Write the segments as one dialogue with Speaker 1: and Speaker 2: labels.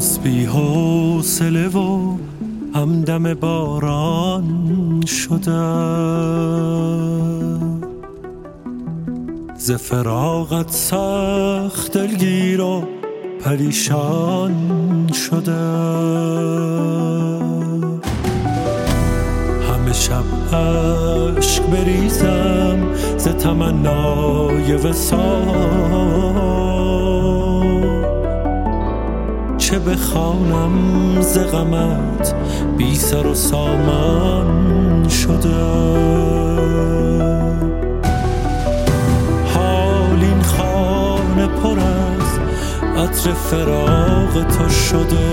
Speaker 1: باز بی حوصله و همدم باران شدم، ز فراقت سخت دلگیر و پریشان شدم. همه شب عشق بریزم ز تمنای وصال، چه بخوانم ز غمت بی سر و سامان شدم. حال این خانه پر از عطر فراق تو شده،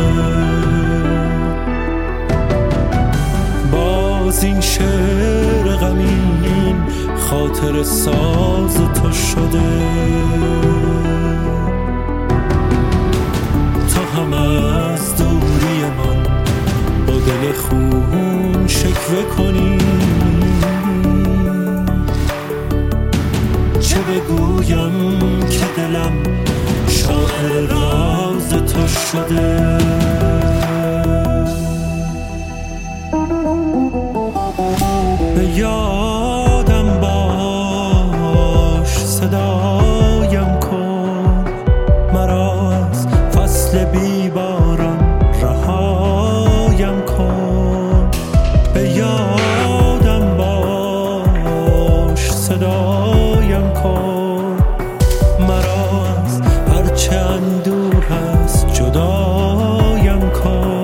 Speaker 1: باز این شعر غمین خاطر ساز تو شده. تو هم از دوری من با دل خون شکوه کنی، چه بگویم که دلم شاعر راز تو شده. به یادم باش صدایم کن، مرا از فصل بیباران رهایم کن. به یادم باش صدایم کن، مرا از هرچه اندوه هست جدایم کن.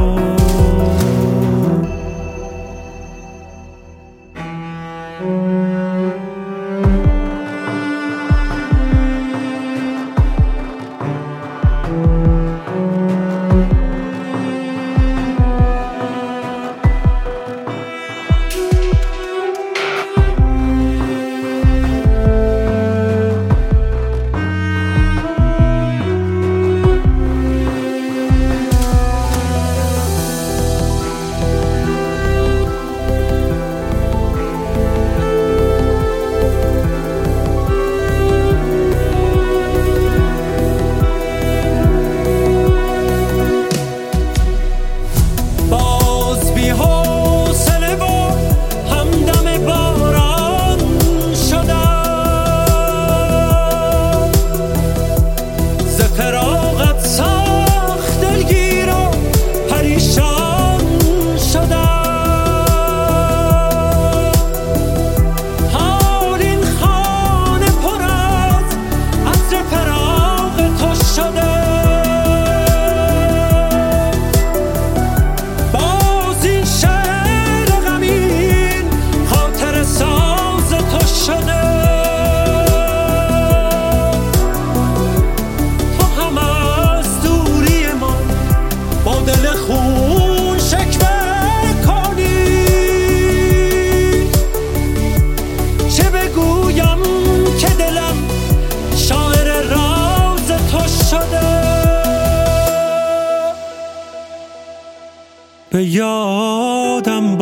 Speaker 1: به یادم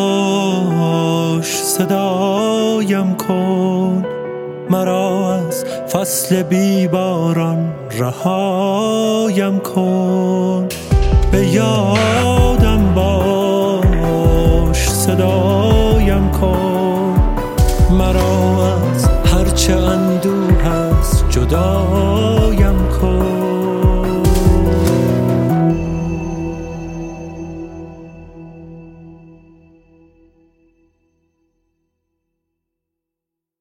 Speaker 1: باش صدایم کن، مرا از فصل بیباران رهایم کن. به یادم باش صدایم کن، مرا از هرچه اندوه هست جدایم